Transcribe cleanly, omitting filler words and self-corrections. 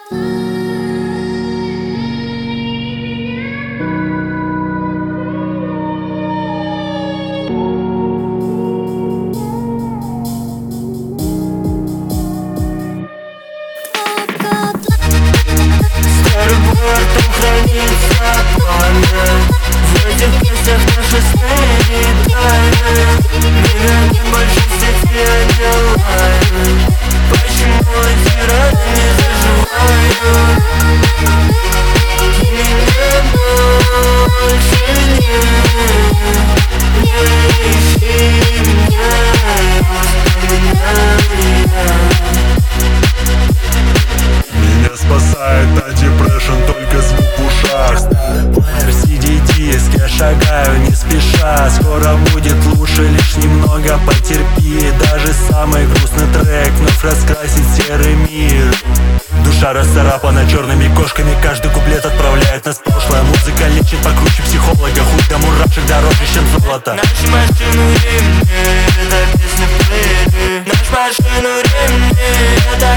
Там хранится память. В этих песнях наши сны и тайны. Меня не больше сети отделают. Почему эти раны не заживают? Ты меня больше не ищи меня, воспоминания. Меня спасает антидепрессион, только звук в ушах. Плеер, CD-диск, я шагаю не спеша. Скоро будет лучше, лишь немного потерпи. Даже самый грустный трек вновь раскрасит серый мир. Душа расцарапана черными кошками, каждый куплет отправляет нас в прошлое. Музыка лечит покруче психолога, хуй до мурашек дороже, чем золото. Нашу машину ремни, это песня в плеере. Нашу машину ремни, это